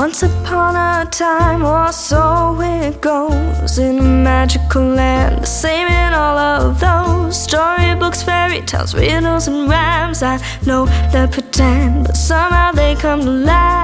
Once upon a time, or so it goes, in a magical land, the same in all of those storybooks, fairy tales, riddles and rhymes. I know they pretend, but somehow they come to life.